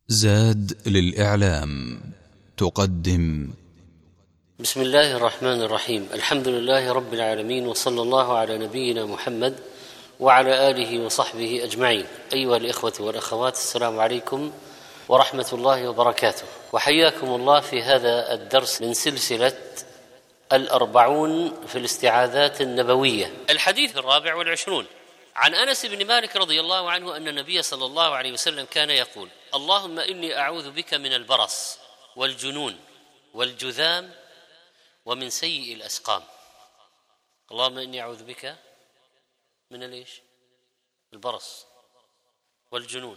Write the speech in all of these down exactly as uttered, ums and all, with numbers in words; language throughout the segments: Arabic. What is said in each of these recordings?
زاد للإعلام تقدم. بسم الله الرحمن الرحيم. الحمد لله رب العالمين، وصلى الله على نبينا محمد وعلى آله وصحبه أجمعين. أيها الإخوة والأخوات، السلام عليكم ورحمة الله وبركاته، وحياكم الله في هذا الدرس من سلسلة الأربعون في الاستعاذات النبوية، الحديث الرابع والعشرون. عن أنس بن مالك رضي الله عنه أن النبي صلى الله عليه وسلم كان يقول: اللهم إني أعوذ بك من البرص والجنون والجذام ومن سيء الأسقام. اللهم إني أعوذ بك من الإيش؟ البرص والجنون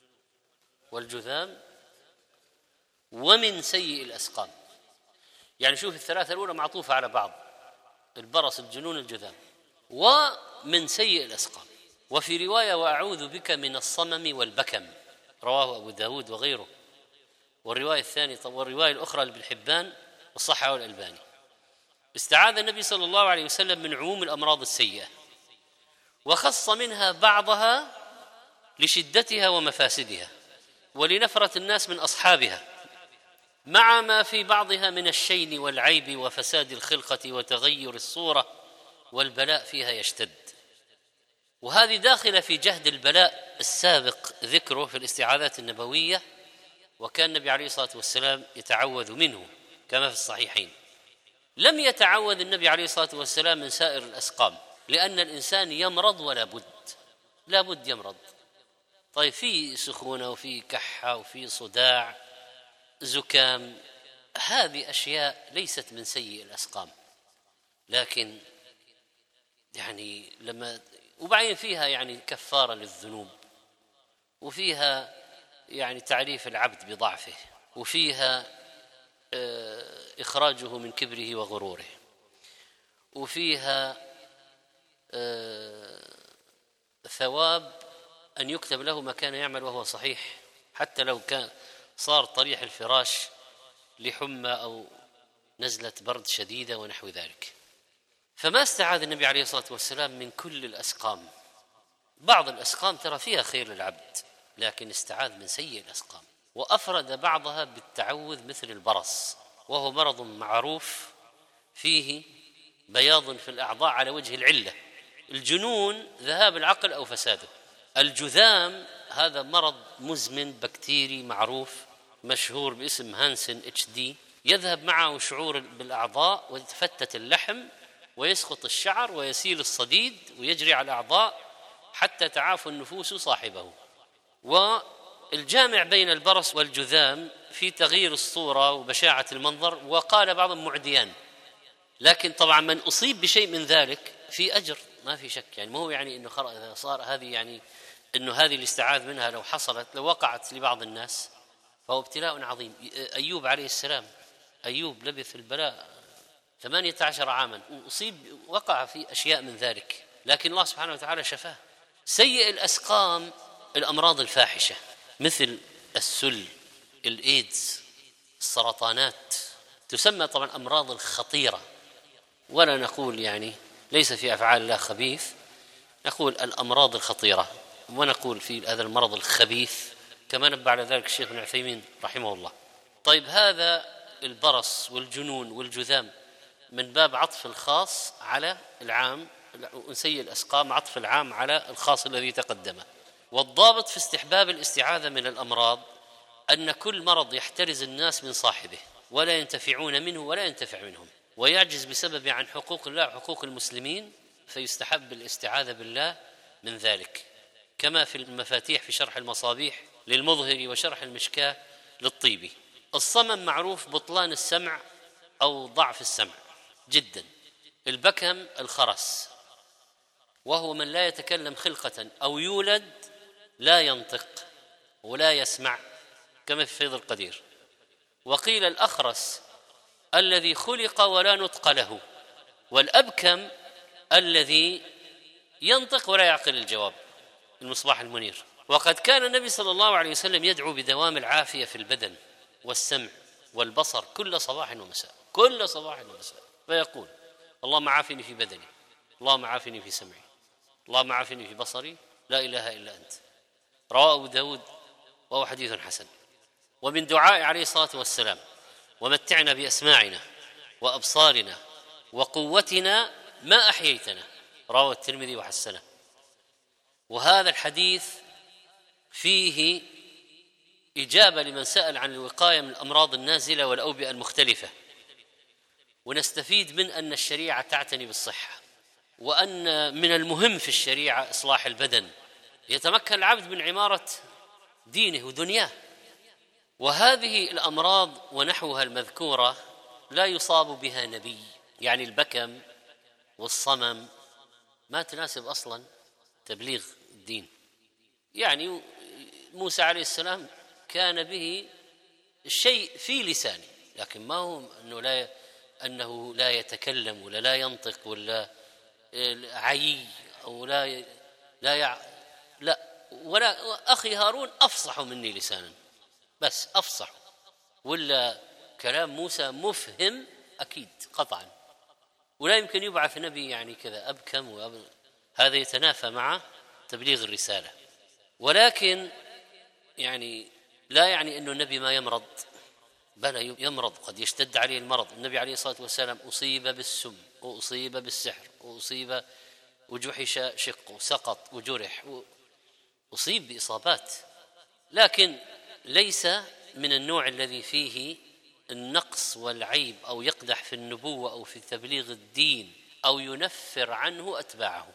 والجذام ومن سيء الأسقام. يعني شوف، الثلاثة الأولى معطوفة على بعض: البرص، الجنون، الجذام، ومن سيء الأسقام. وفي رواية: وأعوذ بك من الصمم والبكم، رواه أبو داود وغيره. والرواية الثانية والرواية الأخرى لابن حبان وصححه الألباني. استعاذ النبي صلى الله عليه وسلم من عموم الأمراض السيئة، وخص منها بعضها لشدتها ومفاسدها ولنفرة الناس من أصحابها، مع ما في بعضها من الشين والعيب وفساد الخلقة وتغير الصورة، والبلاء فيها يشتد. وهذه داخلة في جهد البلاء السابق ذكره في الاستعاذات النبوية، وكان النبي عليه الصلاة والسلام يتعوذ منه كما في الصحيحين. لم يتعوذ النبي عليه الصلاة والسلام من سائر الأسقام، لأن الإنسان يمرض ولا بد لا بد يمرض. طيب، في سخونة وفي كحة وفي صداع، زكام، هذه أشياء ليست من سيء الأسقام، لكن يعني لما وبعدين فيها يعني كفارة للذنوب، وفيها يعني تعريف العبد بضعفه، وفيها إخراجه من كبره وغروره، وفيها ثواب أن يكتب له ما كان يعمل وهو صحيح، حتى لو كان صار طريح الفراش لحمى أو نزلة برد شديدة ونحو ذلك. فما استعاذ النبي عليه الصلاة والسلام من كل الأسقام. بعض الأسقام ترى فيها خير للعبد، لكن استعاذ من سيء الأسقام، وأفرد بعضها بالتعوذ، مثل البرص، وهو مرض معروف فيه بياض في الأعضاء على وجه العلة. الجنون ذهاب العقل أو فساده. الجذام هذا مرض مزمن بكتيري معروف مشهور باسم هانسن اتش دي، يذهب معه شعور بالأعضاء ويتفتت اللحم ويسقط الشعر ويسيل الصديد ويجري على الأعضاء حتى تعافى النفوس صاحبه. والجامع بين البرص والجذام في تغيير الصورة وبشاعة المنظر، وقال بعضهم معديان، لكن طبعا من أصيب بشيء من ذلك في أجر، ما في شك. يعني ما هو يعني إنه خرأ صار هذه يعني إنه هذه الاستعاذ منها لو حصلت لو وقعت لبعض الناس فهو ابتلاء عظيم. أيوب عليه السلام، أيوب لبث في البلاء ثمانية عشر عاما، وأصيب وقع في أشياء من ذلك، لكن الله سبحانه وتعالى شفاه. سيء الأسقام الأمراض الفاحشة، مثل السل، الإيدز، السرطانات، تسمى طبعا أمراض الخطيرة، ولا نقول يعني ليس في أفعال الله خبيث، نقول الأمراض الخطيرة، ونقول في هذا المرض الخبيث، كما نبه على ذلك الشيخ ابن عثيمين رحمه الله. طيب، هذا البرص والجنون والجذام من باب عطف الخاص على العام، سيء الأسقام عطف العام على الخاص الذي تقدمه. والضابط في استحباب الاستعاذة من الأمراض أن كل مرض يحترز الناس من صاحبه، ولا ينتفعون منه ولا ينتفع منهم، ويعجز بسبب عن حقوق الله وحقوق المسلمين، فيستحب الاستعاذة بالله من ذلك، كما في المفاتيح في شرح المصابيح للمظهر وشرح المشكاة للطيبي. الصمم معروف بطلان السمع أو ضعف السمع جدا. البكم الخرس، وهو من لا يتكلم خلقة أو يولد لا ينطق ولا يسمع، كما في فيض القدير. وقيل الأخرس الذي خلق ولا نطق له، والأبكم الذي ينطق ولا يعقل الجواب، المصباح المنير. وقد كان النبي صلى الله عليه وسلم يدعو بدوام العافية في البدن والسمع والبصر كل صباح ومساء، كل صباح ومساء، فيقول: اللهم عافني في بدني، اللهم عافني في سمعي، اللهم عافني في بصري، لا إله إلا أنت. رواه أبو داود وهو حديث حسن. ومن دعاء عليه الصلاة والسلام: ومتعنا بأسماعنا وأبصارنا وقوتنا ما أحييتنا، رواه الترمذي وحسنه. وهذا الحديث فيه إجابة لمن سأل عن الوقاية من الأمراض النازلة والأوبئة المختلفة، ونستفيد من أن الشريعة تعتني بالصحة، وأن من المهم في الشريعة إصلاح البدن، يتمكن العبد من عمارة دينه ودنياه. وهذه الأمراض ونحوها المذكورة لا يصاب بها نبي، يعني البكم والصمم ما تناسب أصلا تبليغ الدين. يعني موسى عليه السلام كان به الشيء في لسانه، لكن ما هو أنه لا أنه لا يتكلم ولا لا ينطق ولا عيي أو لا لا يع... لا ولا أخي هارون أفصح مني لسانا، بس أفصح، ولا كلام موسى مفهم أكيد قطعا، ولا يمكن يبعث نبي يعني كذا أبكم وأب... هذا يتنافى مع تبليغ الرسالة. ولكن يعني لا يعني أنه النبي ما يمرض، بل يمرض، قد يشتد عليه المرض. النبي عليه الصلاة والسلام أصيب بالسم وأصيب بالسحر وأصيب وجحش شق وسقط وجرح، أصيب بإصابات، لكن ليس من النوع الذي فيه النقص والعيب أو يقدح في النبوة أو في تبليغ الدين أو ينفر عنه أتباعه،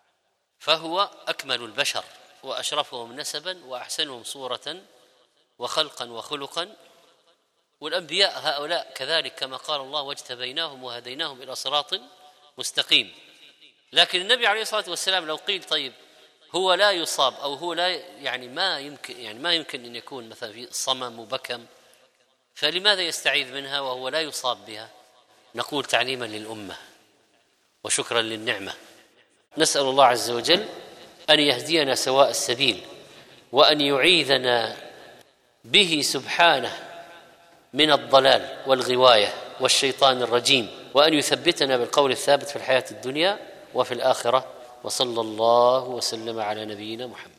فهو أكمل البشر وأشرفهم نسبا وأحسنهم صورة وخلقا وخلقا. والأنبياء هؤلاء كذلك، كما قال الله: واجتبيناهم وهديناهم إلى صراط مستقيم. لكن النبي عليه الصلاة والسلام لو قيل طيب هو لا يصاب أو هو لا يعني ما يمكن يعني ما يمكن أن يكون مثلا في صمم وبكم، فلماذا يستعيذ منها وهو لا يصاب بها؟ نقول تعليما للأمة وشكرا للنعمة. نسأل الله عز وجل أن يهدينا سواء السبيل، وأن يعيذنا به سبحانه من الضلال والغواية والشيطان الرجيم، وأن يثبتنا بالقول الثابت في الحياة الدنيا وفي الآخرة. وصلى الله وسلم على نبينا محمد.